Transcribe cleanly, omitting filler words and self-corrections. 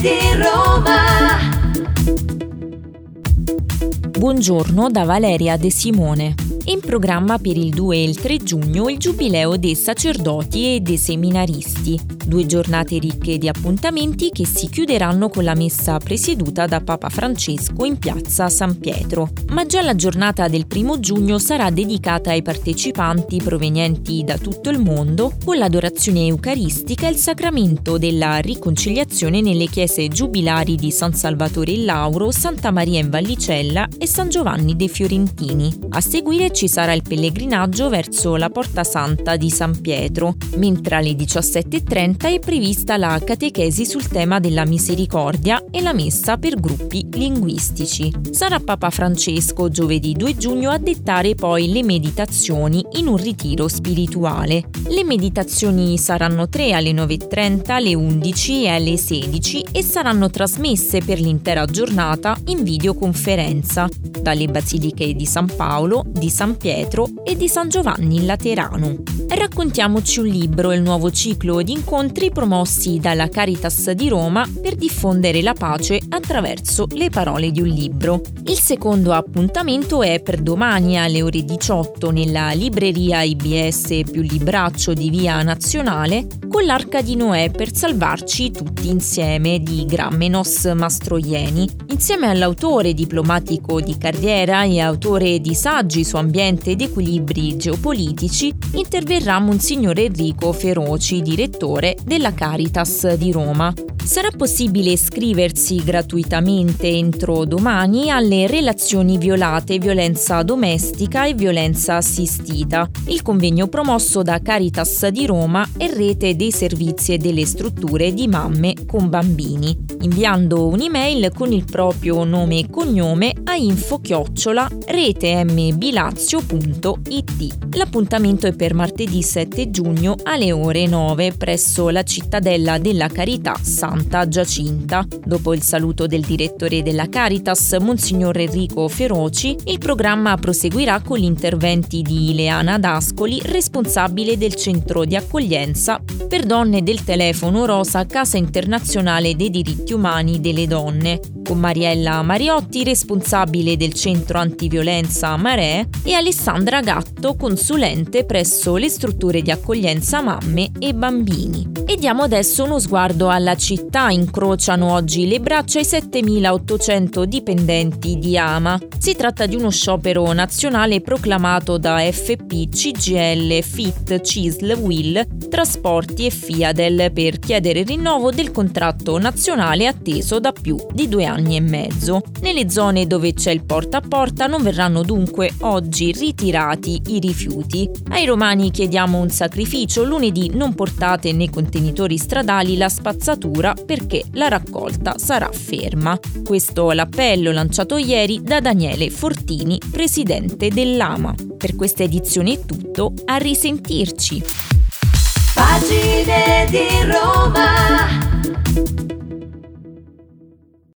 di Roma. Buongiorno da Valeria De Simone. In programma per il 2 e il 3 giugno il Giubileo dei sacerdoti e dei seminaristi, 2 giornate ricche di appuntamenti che si chiuderanno con la messa presieduta da Papa Francesco in piazza San Pietro. Ma già la giornata del 1 giugno sarà dedicata ai partecipanti provenienti da tutto il mondo con l'adorazione eucaristica e il sacramento della riconciliazione nelle chiese giubilari di San Salvatore in Lauro, Santa Maria in Vallicella e San Giovanni dei Fiorentini. A seguire ci sarà il pellegrinaggio verso la Porta Santa di San Pietro, mentre alle 17:30 è prevista la catechesi sul tema della misericordia e la messa per gruppi linguistici. Sarà Papa Francesco giovedì 2 giugno a dettare poi le meditazioni in un ritiro spirituale. Le meditazioni saranno 3 alle 9:30, alle 11 e alle 16 e saranno trasmesse per l'intera giornata in videoconferenza dalle basiliche di San Paolo, di San Pietro e di San Giovanni in Laterano. Raccontiamoci un libro, il nuovo ciclo di incontri promossi dalla Caritas di Roma per diffondere la pace attraverso le parole di un libro. Il secondo appuntamento è per domani alle ore 18 nella libreria IBS più Libraccio di Via Nazionale con l'Arca di Noè per salvarci tutti insieme di Gramenos Mastroianni. Insieme all'autore diplomatico di carriera e autore di saggi su ambiente ed equilibri geopolitici, interverrà Monsignor Enrico Feroci, direttore della Caritas di Roma. Sarà possibile iscriversi gratuitamente entro domani alle relazioni violate, violenza domestica e violenza assistita. Il convegno promosso da Caritas di Roma e Rete dei servizi e delle strutture di mamme con bambini, inviando un'email con il proprio nome e cognome a info@retemblazio.it. L'appuntamento è per martedì 7 giugno alle ore 9 presso la Cittadella della Carità Santa Giacinta. Dopo il saluto del direttore della Caritas, Monsignor Enrico Feroci, il programma proseguirà con gli interventi di Ileana D'Ascoli, responsabile del centro di accoglienza per donne del telefono rosa Casa Internazionale dei Diritti Umani delle Donne, con Mariella Mariotti, responsabile del centro antiviolenza Marè, e Alessandra Gatto, consulente presso le strutture di accoglienza mamme e bambini. E diamo adesso uno sguardo alla città. Incrociano oggi le braccia i 7.800 dipendenti di AMA. Si tratta di uno sciopero nazionale proclamato da FP, CGL, FIT, CISL, WIL, Trasporti e FIADEL per chiedere il rinnovo del contratto nazionale atteso da più di 2 anni e mezzo. Nelle zone dove c'è il porta a porta non verranno dunque oggi ritirati i rifiuti. Ai romani chiediamo un sacrificio: lunedì non portate nei contenitori stradali la spazzatura perché la raccolta sarà ferma. Questo è l'appello lanciato ieri da Daniele Fortini, presidente dell'AMA. Per questa edizione è tutto, a risentirci. Pagine di Roma.